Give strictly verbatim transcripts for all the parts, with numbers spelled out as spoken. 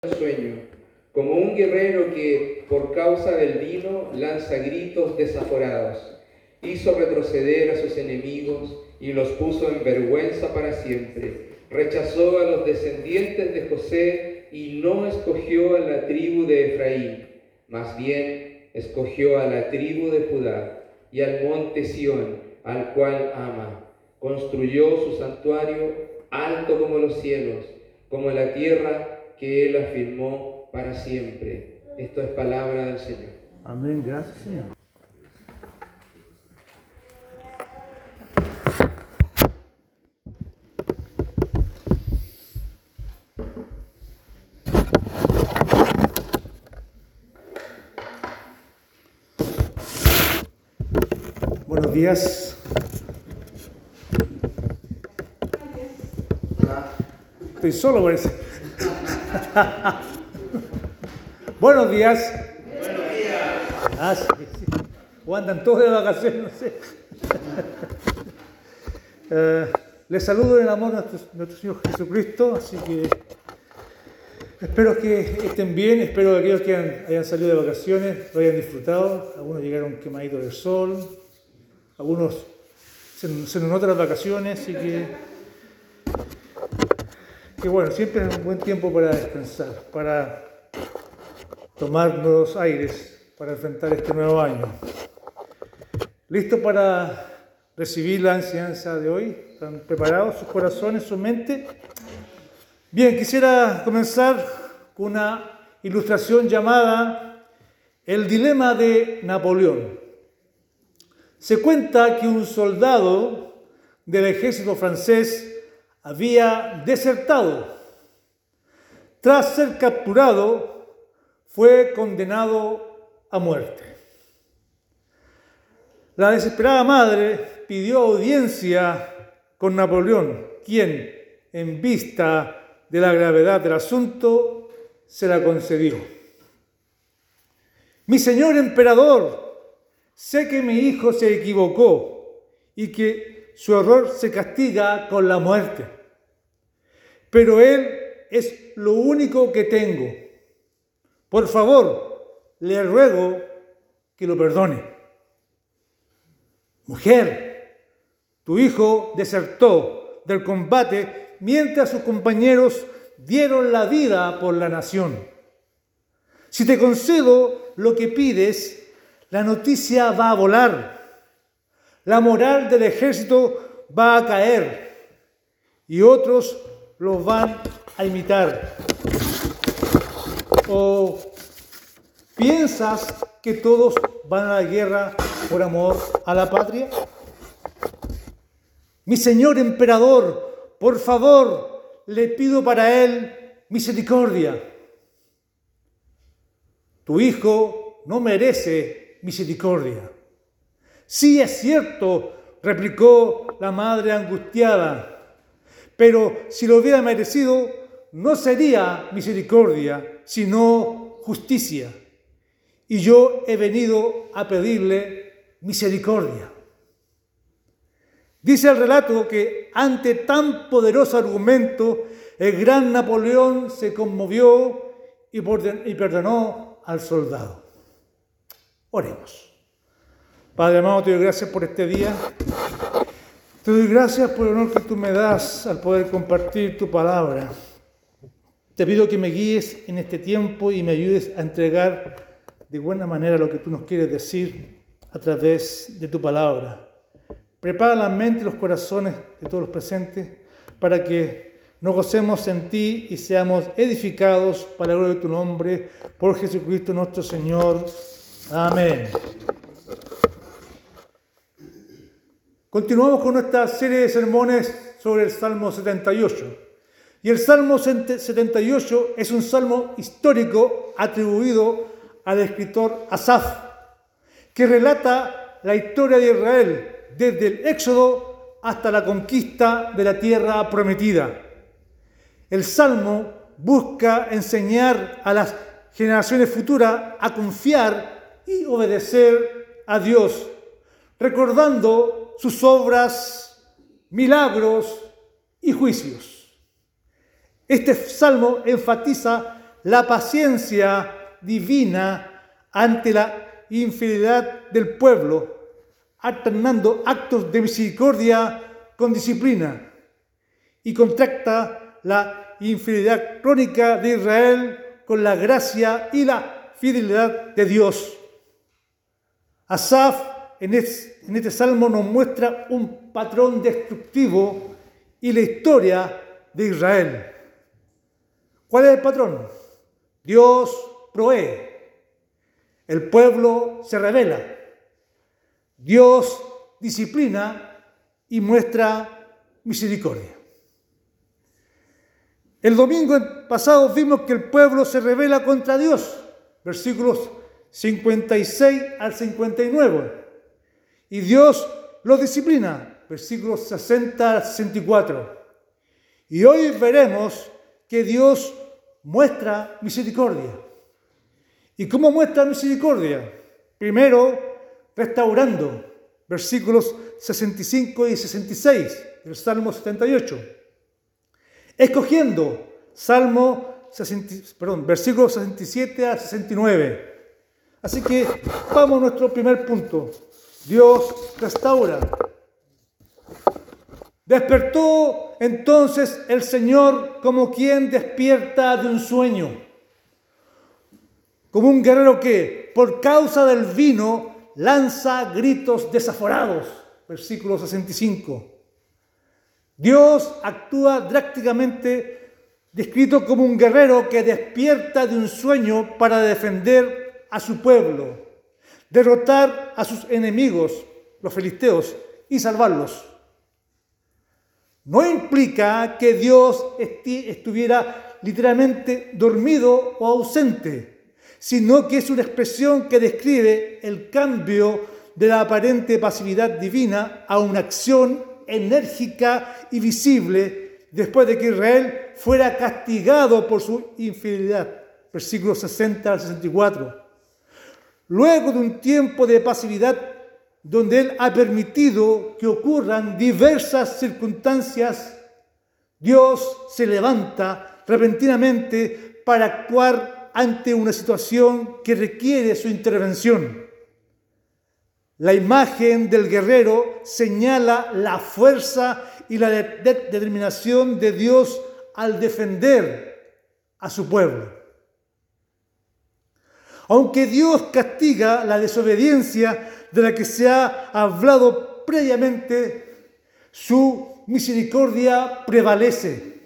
sueño, como un guerrero que, por causa del vino, lanza gritos desaforados. Hizo retroceder a sus enemigos y los puso en vergüenza para siempre. Rechazó a los descendientes de José y no escogió a la tribu de Efraín. Más bien, escogió a la tribu de Judá y al monte Sión, al cual ama. Construyó su santuario alto como los cielos, como la tierra que Él afirmó para siempre. Esto es palabra del Señor. Amén, gracias, Señor. Buenos días. Estoy solo, parece. Buenos días. Buenos días. Ah, sí, sí. O andan todos de vacaciones, no sé. Eh, les saludo en el amor de nuestro, nuestro Señor Jesucristo, así que espero que estén bien, espero que aquellos que hayan, hayan salido de vacaciones lo hayan disfrutado. Algunos llegaron quemaditos del sol, algunos se, se nos notan las vacaciones, así que, que bueno, siempre es un buen tiempo para descansar, para tomar nuevos aires, para enfrentar este nuevo año. ¿Listo para recibir la enseñanza de hoy? ¿Están preparados sus corazones, su mente? Bien, quisiera comenzar con una ilustración llamada El dilema de Napoleón. Se cuenta que un soldado del ejército francés había desertado. Tras ser capturado, fue condenado a muerte. La desesperada madre pidió audiencia con Napoleón, quien, en vista de la gravedad del asunto, se la concedió. Mi señor emperador, sé que mi hijo se equivocó y que su error se castiga con la muerte, pero él es lo único que tengo. Por favor, le ruego que lo perdone. Mujer, tu hijo desertó del combate mientras sus compañeros dieron la vida por la nación. Si te concedo lo que pides, la noticia va a volar. La moral del ejército va a caer y otros los van a imitar. ¿O piensas que todos van a la guerra por amor a la patria? Mi señor emperador, por favor, le pido para él misericordia. Tu hijo no merece misericordia. Sí, es cierto, replicó la madre angustiada, pero si lo hubiera merecido, no sería misericordia, sino justicia. Y yo he venido a pedirle misericordia. Dice el relato que ante tan poderoso argumento, el gran Napoleón se conmovió y perdonó al soldado. Oremos. Padre amado, te doy gracias por este día. Te doy gracias por el honor que tú me das al poder compartir tu palabra. Te pido que me guíes en este tiempo y me ayudes a entregar de buena manera lo que tú nos quieres decir a través de tu palabra. Prepara la mente y los corazones de todos los presentes para que nos gocemos en ti y seamos edificados para la gloria de tu nombre, por Jesucristo nuestro Señor. Amén. Continuamos con nuestra serie de sermones sobre el Salmo setenta y ocho. Y el Salmo setenta y ocho es un salmo histórico atribuido al escritor Asaf, que relata la historia de Israel desde el Éxodo hasta la conquista de la tierra prometida. El salmo busca enseñar a las generaciones futuras a confiar y obedecer a Dios, recordando sus obras, milagros y juicios. Este salmo enfatiza la paciencia divina ante la infidelidad del pueblo, alternando actos de misericordia con disciplina, y contrasta la infidelidad crónica de Israel con la gracia y la fidelidad de Dios. Asaf en este, en este salmo nos muestra un patrón destructivo y la historia de Israel. ¿Cuál es el patrón? Dios provee, el pueblo se rebela, Dios disciplina y muestra misericordia. El domingo pasado vimos que el pueblo se rebela contra Dios, versículos cincuenta y seis al cincuenta y nueve, y Dios lo disciplina, versículos sesenta al sesenta y cuatro. Y hoy veremos que Dios muestra misericordia. ¿Y cómo muestra misericordia? Primero, restaurando, versículos sesenta y cinco y sesenta y seis del Salmo setenta y ocho. Escogiendo, Salmo sesenta, perdón, versículos sesenta y siete a sesenta y nueve. Así que vamos a nuestro primer punto. Dios restaura. Despertó entonces el Señor como quien despierta de un sueño, como un guerrero que, por causa del vino, lanza gritos desaforados. Versículo sesenta y cinco. Dios actúa drásticamente, descrito como un guerrero que despierta de un sueño para defender a su pueblo, derrotar a sus enemigos, los filisteos, y salvarlos. No implica que Dios estuviera literalmente dormido o ausente, sino que es una expresión que describe el cambio de la aparente pasividad divina a una acción enérgica y visible después de que Israel fuera castigado por su infidelidad. Versículos sesenta al sesenta y cuatro. Luego de un tiempo de pasividad donde Él ha permitido que ocurran diversas circunstancias, Dios se levanta repentinamente para actuar ante una situación que requiere su intervención. La imagen del guerrero señala la fuerza y la de- de- determinación de Dios al defender a su pueblo. Aunque Dios castiga la desobediencia de la que se ha hablado previamente, su misericordia prevalece.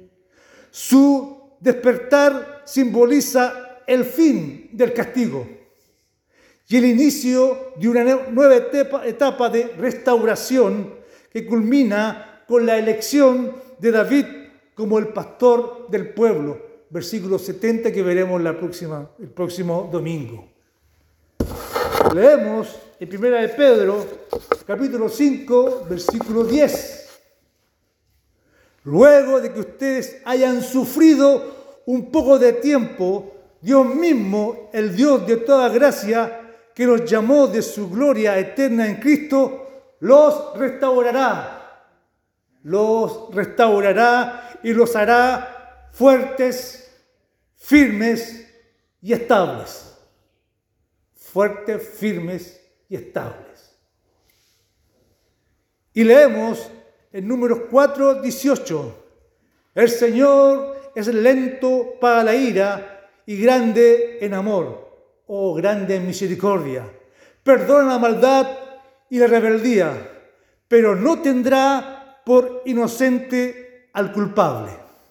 Su despertar simboliza el fin del castigo y el inicio de una nueva etapa, etapa de restauración que culmina con la elección de David como el pastor del pueblo. Versículo setenta que veremos la próxima, el próximo domingo. Leemos en Primera de Pedro, capítulo cinco, versículo diez. Luego de que ustedes hayan sufrido un poco de tiempo, Dios mismo, el Dios de toda gracia, que los llamó de su gloria eterna en Cristo, los restaurará. Los restaurará y los hará fuertes, firmes y estables. Fuertes, firmes y estables. Y leemos en Números cuatro, dieciocho. El Señor es lento para la ira y grande en amor, o grande en misericordia. Perdona la maldad y la rebeldía, pero no tendrá por inocente al culpable.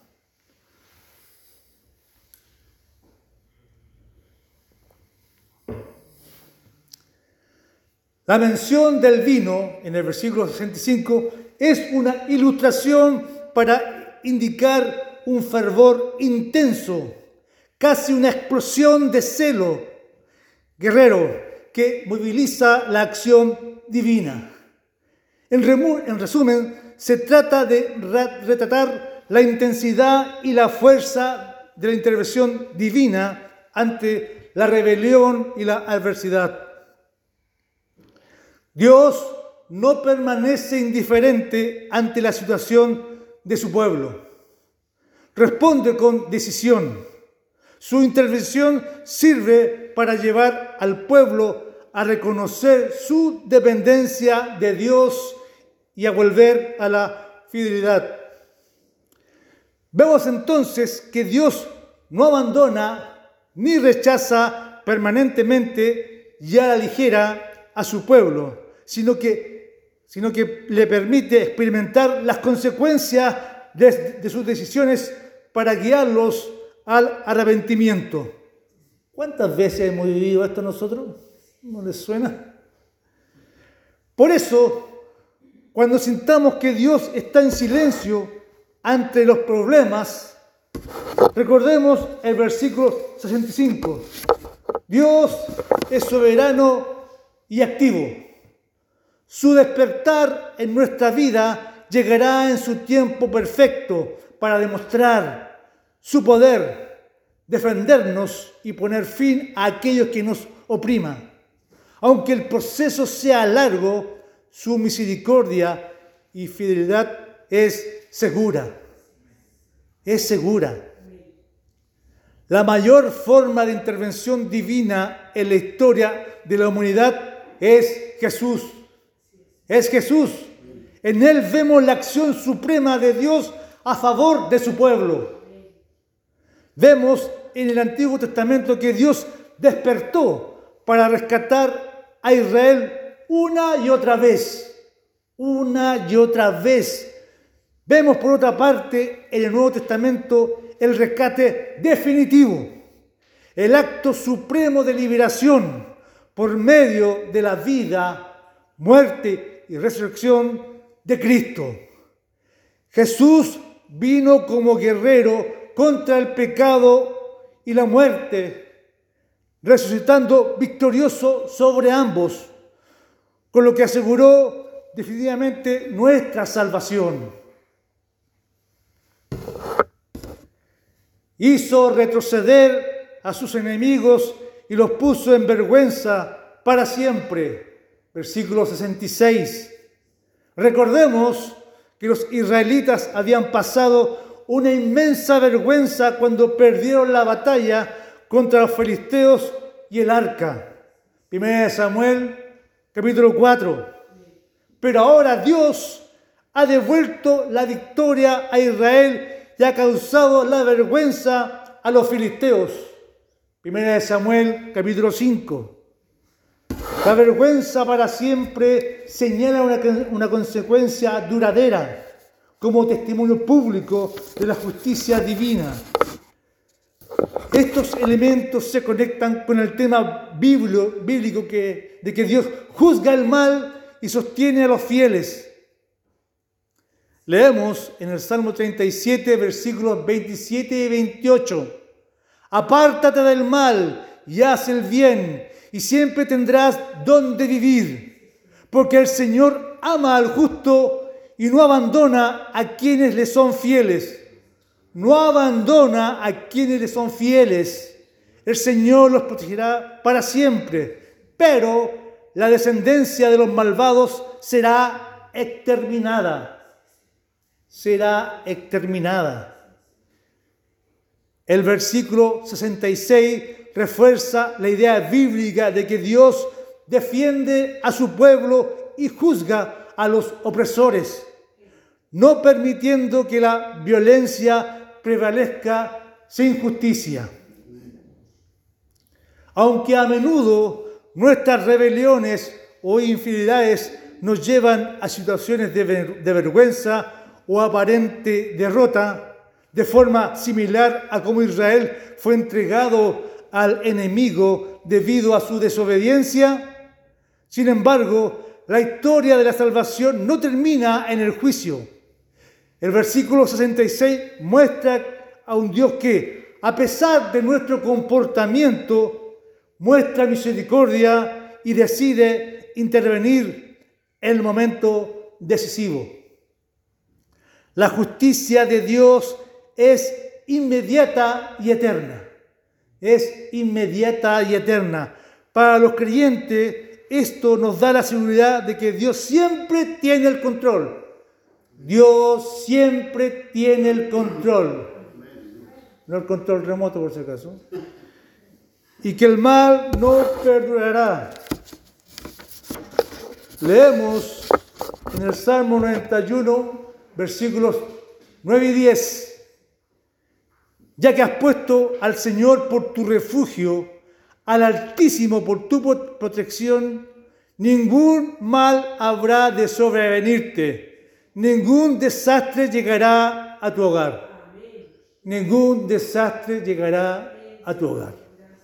La mención del vino en el versículo sesenta y cinco es una ilustración para indicar un fervor intenso, casi una explosión de celo guerrero que moviliza la acción divina. En, remu- en resumen, se trata de ra- retratar la intensidad y la fuerza de la intervención divina ante la rebelión y la adversidad. Dios no permanece indiferente ante la situación de su pueblo. Responde con decisión. Su intervención sirve para llevar al pueblo a reconocer su dependencia de Dios y a volver a la fidelidad. Vemos entonces que Dios no abandona ni rechaza permanentemente y a la ligera a su pueblo, sino que, sino que le permite experimentar las consecuencias de, de sus decisiones para guiarlos al arrepentimiento. ¿Cuántas veces hemos vivido esto nosotros? ¿No les suena? Por eso, cuando sintamos que Dios está en silencio ante los problemas, recordemos el versículo sesenta y cinco. Dios es soberano y activo. Su despertar en nuestra vida llegará en su tiempo perfecto para demostrar su poder, defendernos y poner fin a aquellos que nos opriman. Aunque el proceso sea largo, su misericordia y fidelidad es segura. Es segura. La mayor forma de intervención divina en la historia de la humanidad es Jesús. Es Jesús. En Él vemos la acción suprema de Dios a favor de su pueblo. Vemos en el Antiguo Testamento que Dios despertó para rescatar a Israel una y otra vez. Una y otra vez. Vemos por otra parte en el Nuevo Testamento el rescate definitivo, el acto supremo de liberación por medio de la vida, muerte y resurrección de Cristo. Jesús vino como guerrero contra el pecado y la muerte, resucitando victorioso sobre ambos, con lo que aseguró definitivamente nuestra salvación. Hizo retroceder a sus enemigos y los puso en vergüenza para siempre. Versículo sesenta y seis. Recordemos que los israelitas habían pasado una inmensa vergüenza cuando perdieron la batalla contra los filisteos y el arca. Primera de Samuel, capítulo cuatro. Pero ahora Dios ha devuelto la victoria a Israel y ha causado la vergüenza a los filisteos. Primera de Samuel, capítulo cinco. La vergüenza para siempre señala una, una consecuencia duradera como testimonio público de la justicia divina. Estos elementos se conectan con el tema bíblico, bíblico que, de que Dios juzga el mal y sostiene a los fieles. Leemos en el Salmo treinta y siete, versículos veintisiete y veintiocho. Apártate del mal y haz el bien, y siempre tendrás donde vivir. Porque el Señor ama al justo y no abandona a quienes le son fieles. No abandona a quienes le son fieles. El Señor los protegerá para siempre, pero la descendencia de los malvados será exterminada. Será exterminada. El versículo sesenta y seis refuerza la idea bíblica de que Dios defiende a su pueblo y juzga a los opresores, no permitiendo que la violencia prevalezca sin justicia. Aunque a menudo nuestras rebeliones o infidelidades nos llevan a situaciones de, ver- de vergüenza o aparente derrota, de forma similar a como Israel fue entregado al enemigo debido a su desobediencia. Sin embargo, la historia de la salvación no termina en el juicio. El versículo sesenta y seis muestra a un Dios que, a pesar de nuestro comportamiento, muestra misericordia y decide intervenir en el momento decisivo. La justicia de Dios es inmediata y eterna. Es inmediata y eterna. Para los creyentes, esto nos da la seguridad de que Dios siempre tiene el control. Dios siempre tiene el control. no el control remoto por si acaso, y que el mal no perdurará. Leemos en el Salmo noventa y uno, versículos nueve y diez. Ya que has puesto al Señor por tu refugio, al Altísimo por tu protección, ningún mal habrá de sobrevenirte, ningún desastre llegará a tu hogar. Ningún desastre llegará a tu hogar.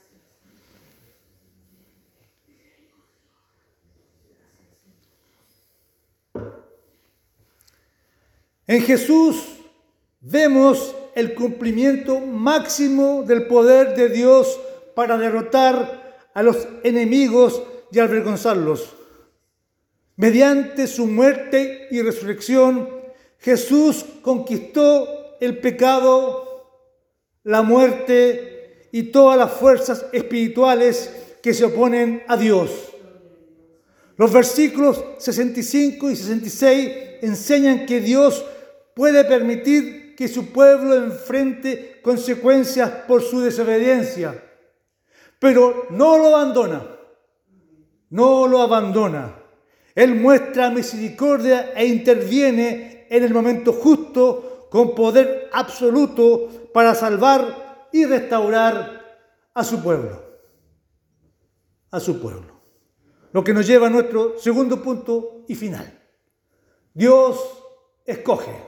En Jesús vemos el cumplimiento máximo del poder de Dios para derrotar a los enemigos y avergonzarlos. Mediante su muerte y resurrección, Jesús conquistó el pecado, la muerte y todas las fuerzas espirituales que se oponen a Dios. Los versículos sesenta y cinco y sesenta y seis enseñan que Dios puede permitir que su pueblo enfrente consecuencias por su desobediencia, pero no lo abandona, no lo abandona. Él muestra misericordia e interviene en el momento justo con poder absoluto para salvar y restaurar a su pueblo, a su pueblo. Lo que nos lleva a nuestro segundo punto y final. Dios escoge.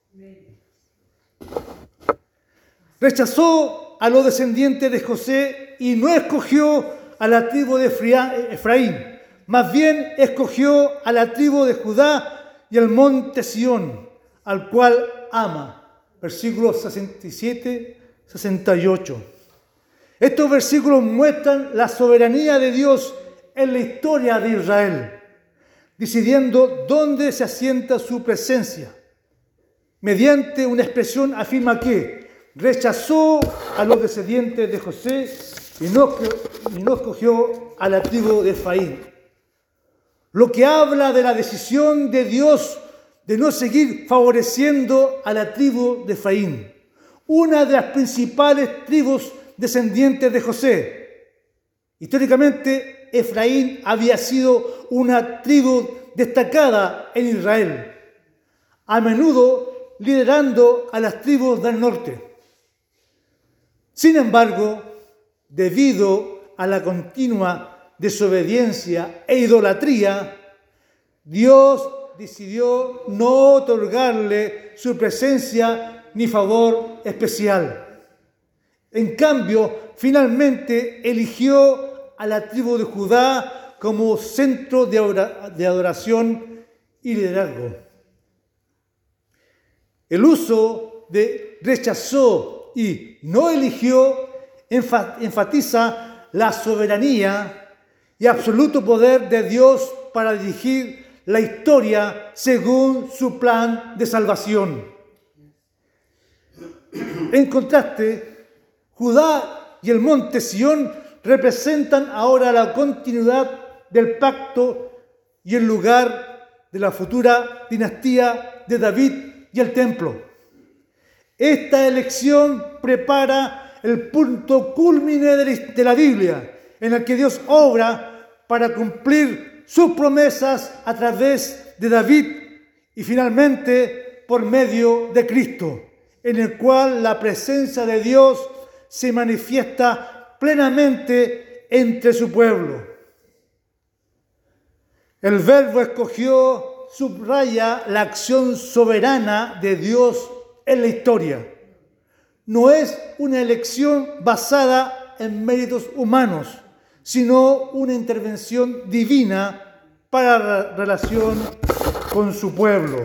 Rechazó a los descendientes de José y no escogió a la tribu de Efraín. Más bien escogió a la tribu de Judá y el monte Sión, al cual ama. Versículos sesenta y siete a sesenta y ocho. Estos versículos muestran la soberanía de Dios en la historia de Israel, decidiendo dónde se asienta su presencia. Mediante una expresión afirma que rechazó a los descendientes de José y no, y no escogió a la tribu de Efraín. Lo que habla de la decisión de Dios de no seguir favoreciendo a la tribu de Efraín, una de las principales tribus descendientes de José. Históricamente, Efraín había sido una tribu destacada en Israel, a menudo liderando a las tribus del norte. Sin embargo, debido a la continua desobediencia e idolatría, Dios decidió no otorgarle su presencia ni favor especial. En cambio, finalmente eligió a la tribu de Judá como centro de adoración y liderazgo. El uso de rechazó y no eligió enfatiza la soberanía y absoluto poder de Dios para dirigir la historia según su plan de salvación. En contraste, Judá y el monte Sión representan ahora la continuidad del pacto y el lugar de la futura dinastía de David y el templo. Esta elección prepara el punto cúlmine de la Biblia, en el que Dios obra para cumplir sus promesas a través de David y finalmente por medio de Cristo, en el cual la presencia de Dios se manifiesta plenamente entre su pueblo. El verbo escogió subraya la acción soberana de Dios en la historia. No es una elección basada en méritos humanos, sino una intervención divina para la relación con su pueblo.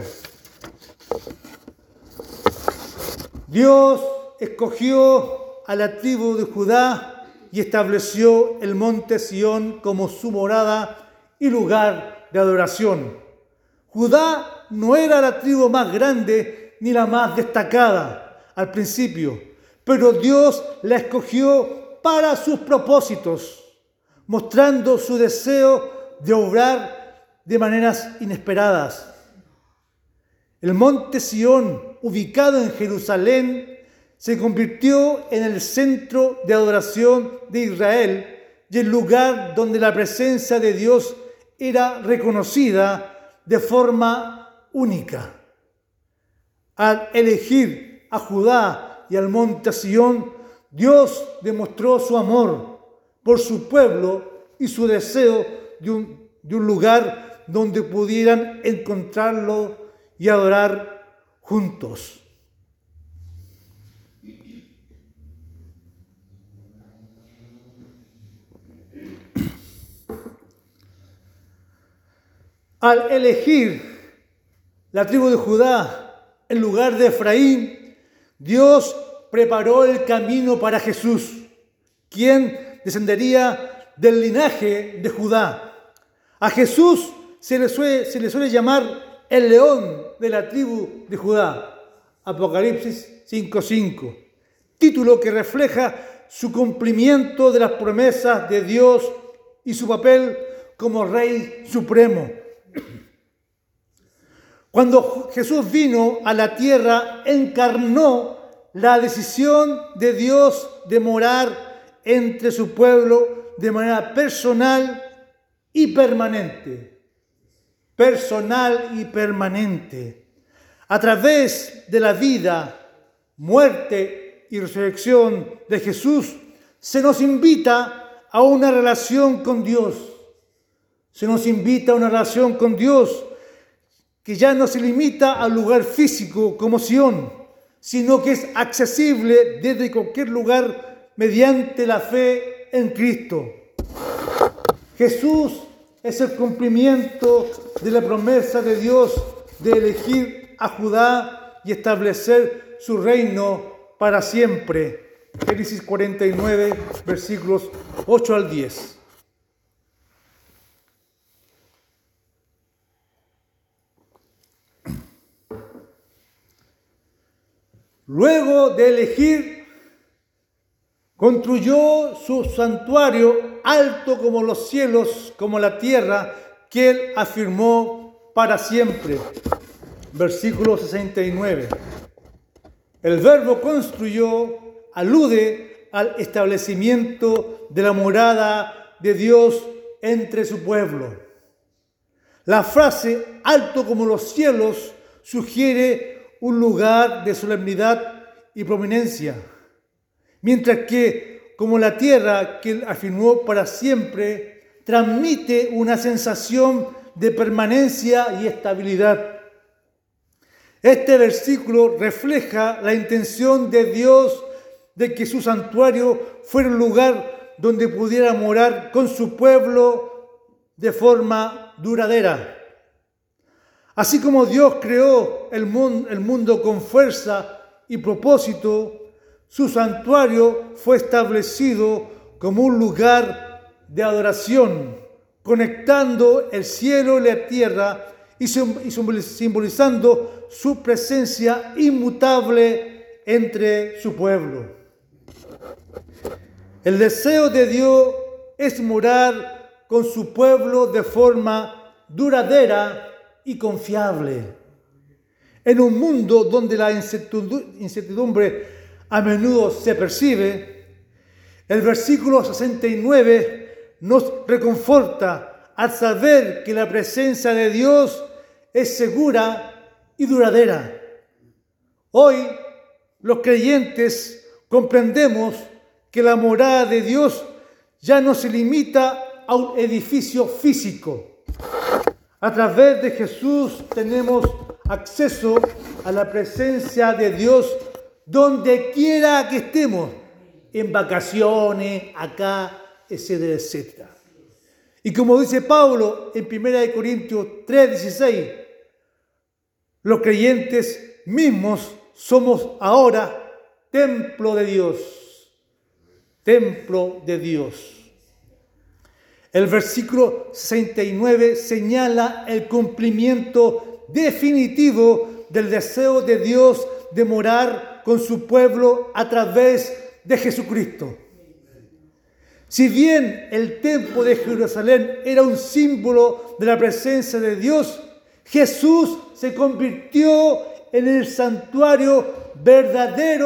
Dios escogió a la tribu de Judá y estableció el monte Sión como su morada y lugar de adoración. Judá no era la tribu más grande ni la más destacada al principio, pero Dios la escogió para sus propósitos, mostrando su deseo de obrar de maneras inesperadas. El monte Sión, ubicado en Jerusalén, se convirtió en el centro de adoración de Israel y el lugar donde la presencia de Dios era reconocida de forma única. Al elegir a Judá y al monte Sión, Dios demostró su amor por su pueblo y su deseo de un, de un lugar donde pudieran encontrarlo y adorar juntos. Al elegir la tribu de Judá en lugar de Efraín, Dios preparó el camino para Jesús, quien descendería del linaje de Judá. A Jesús se le suele, se le suele llamar el león de la tribu de Judá, Apocalipsis cinco cinco, título que refleja su cumplimiento de las promesas de Dios y su papel como Rey Supremo. Cuando Jesús vino a la tierra, encarnó la decisión de Dios de morar entre su pueblo de manera personal y permanente. Personal y permanente. A través de la vida, muerte y resurrección de Jesús, se nos invita a una relación con Dios. Se nos invita a una relación con Dios que ya no se limita al lugar físico como Sión, sino que es accesible desde cualquier lugar mediante la fe en Cristo. Jesús es el cumplimiento de la promesa de Dios de elegir a Judá y establecer su reino para siempre. Génesis cuarenta y nueve, versículos ocho al diez. Luego de elegir, construyó su santuario alto como los cielos, como la tierra, que él afirmó para siempre. Versículo sesenta y nueve. El verbo construyó alude al establecimiento de la morada de Dios entre su pueblo. La frase alto como los cielos sugiere un lugar de solemnidad y prominencia, mientras que, como la tierra que él afirmó para siempre, transmite una sensación de permanencia y estabilidad. Este versículo refleja la intención de Dios de que su santuario fuera un lugar donde pudiera morar con su pueblo de forma duradera. Así como Dios creó el mundo, el mundo con fuerza y propósito, su santuario fue establecido como un lugar de adoración, conectando el cielo y la tierra y simbolizando su presencia inmutable entre su pueblo. El deseo de Dios es morar con su pueblo de forma duradera y confiable. En un mundo donde la incertidumbre a menudo se percibe, el versículo sesenta y nueve nos reconforta al saber que la presencia de Dios es segura y duradera. Hoy, los creyentes comprendemos que la morada de Dios ya no se limita a un edificio físico. A través de Jesús tenemos acceso a la presencia de Dios donde quiera que estemos, en vacaciones, acá, etcétera, etcétera. Y como dice Pablo en primera de Corintios tres dieciséis, los creyentes mismos somos ahora templo de Dios. Templo de Dios. El versículo sesenta y nueve señala el cumplimiento definitivo del deseo de Dios de morar con su pueblo a través de Jesucristo. Si bien el templo de Jerusalén era un símbolo de la presencia de Dios, Jesús se convirtió en el santuario verdadero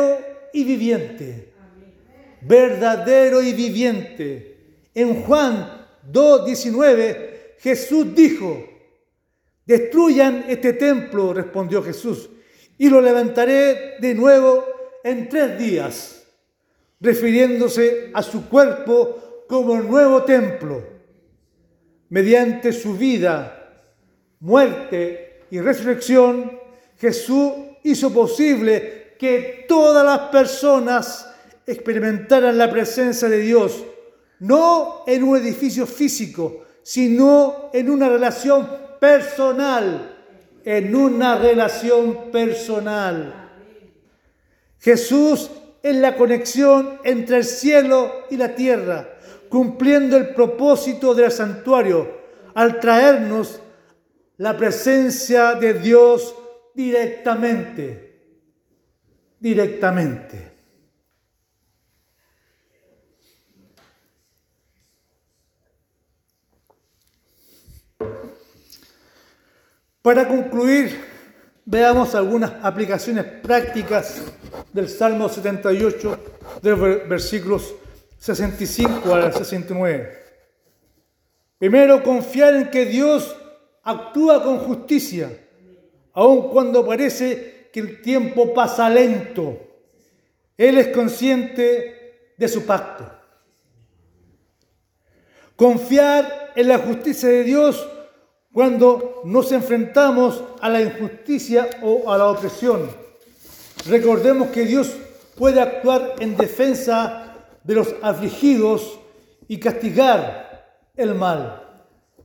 y viviente. Verdadero y viviente. En Juan dos diecinueve, Jesús dijo: destruyan este templo, respondió Jesús, y lo levantaré de nuevo en tres días, refiriéndose a su cuerpo como el nuevo templo. Mediante su vida, muerte y resurrección, Jesús hizo posible que todas las personas experimentaran la presencia de Dios, no en un edificio físico, sino en una relación personal, en una relación personal. Jesús es la conexión entre el cielo y la tierra, cumpliendo el propósito del santuario, al traernos la presencia de Dios directamente, directamente. Para concluir, veamos algunas aplicaciones prácticas del Salmo setenta y ocho, de los versículos sesenta y cinco al sesenta y nueve. Primero, confiar en que Dios actúa con justicia, aun cuando parece que el tiempo pasa lento. Él es consciente de su pacto. Confiar en la justicia de Dios cuando nos enfrentamos a la injusticia o a la opresión. Recordemos que Dios puede actuar en defensa de los afligidos y castigar el mal.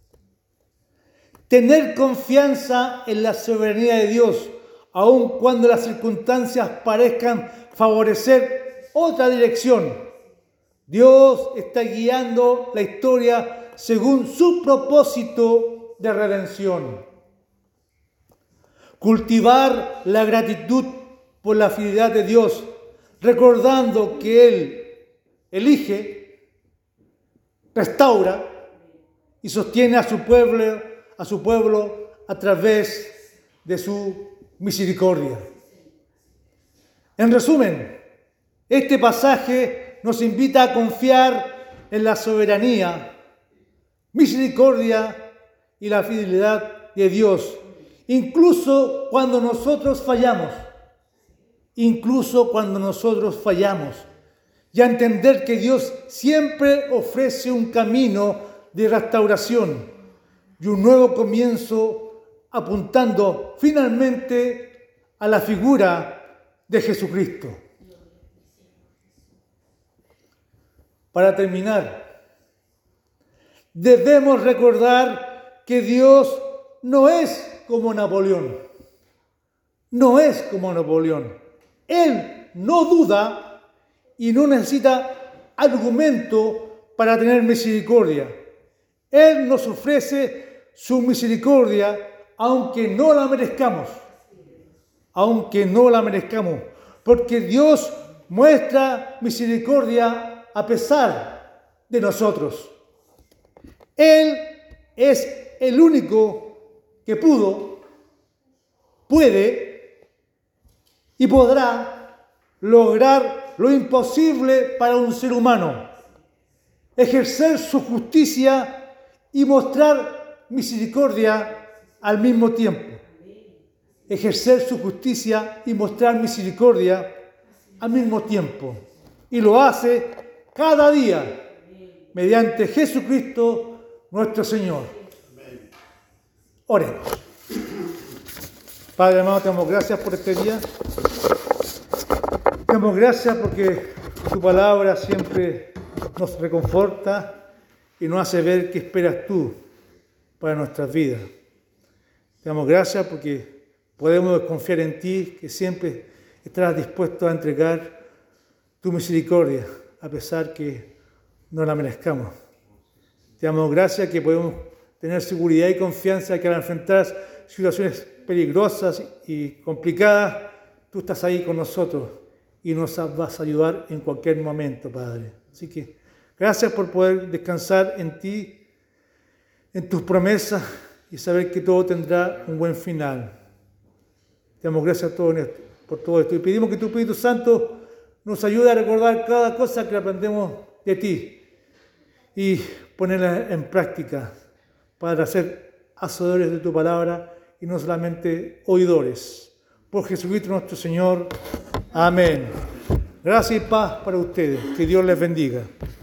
Tener confianza en la soberanía de Dios, aun cuando las circunstancias parezcan favorecer otra dirección. Dios está guiando la historia según su propósito de redención. Cultivar la gratitud por la fidelidad de Dios, recordando que Él elige, restaura y sostiene a su pueblo, a su pueblo a través de su misericordia. En resumen, este pasaje nos invita a confiar en la soberanía, misericordia y la fidelidad de Dios, incluso cuando nosotros fallamos, incluso cuando nosotros fallamos, y a entender que Dios siempre ofrece un camino de restauración y un nuevo comienzo, apuntando finalmente a la figura de Jesucristo. Para terminar, debemos recordar que Dios no es como Napoleón. No es como Napoleón. Él no duda y no necesita argumento para tener misericordia. Él nos ofrece su misericordia aunque no la merezcamos. Aunque no la merezcamos. Porque Dios muestra misericordia a pesar de nosotros. Él es el único que pudo, puede y podrá lograr lo imposible para un ser humano: ejercer su justicia y mostrar misericordia al mismo tiempo. Ejercer su justicia y mostrar misericordia al mismo tiempo. Y lo hace cada día mediante Jesucristo nuestro Señor. Oremos. Padre amado, te damos gracias por este día. Te damos gracias porque tu palabra siempre nos reconforta y nos hace ver qué esperas tú para nuestras vidas. Te damos gracias porque podemos confiar en ti, que siempre estarás dispuesto a entregar tu misericordia, a pesar que no la merezcamos. Te damos gracias que podemos tener seguridad y confianza que al enfrentar situaciones peligrosas y complicadas, tú estás ahí con nosotros y nos vas a ayudar en cualquier momento, Padre. Así que gracias por poder descansar en ti, en tus promesas y saber que todo tendrá un buen final. Te damos gracias a todos por todo esto y pedimos que tu Espíritu Santo nos ayude a recordar cada cosa que aprendemos de ti y ponerla en práctica para ser hacedores de tu palabra y no solamente oidores. Por Jesucristo nuestro Señor. Amén. Gracias y paz para ustedes. Que Dios les bendiga.